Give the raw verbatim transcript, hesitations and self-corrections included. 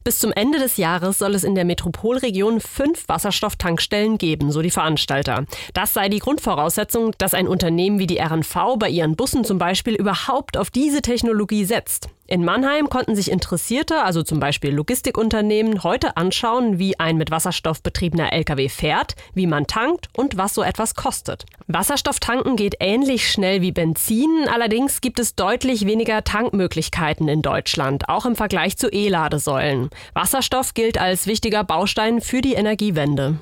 Bis zum Ende des Jahres soll es in der Metropolregion fünf Wasserstofftankstellen geben, so die Veranstalter. Das sei die Grundvoraussetzung, dass ein Unternehmen wie die R N V bei ihren Bussen zum Beispiel überhaupt auf diese Technologie setzt. In Mannheim konnten sich Interessierte, also zum Beispiel Logistikunternehmen, heute anschauen, wie ein mit Wasserstoff betriebener L K W fährt, wie man tankt und was so etwas kostet. Wasserstofftanken geht ähnlich schnell wie Benzin, allerdings gibt es deutlich weniger Tankmöglichkeiten in Deutschland, auch im Vergleich zu E-Ladesäulen. Wasserstoff gilt als wichtiger Baustein für die Energiewende.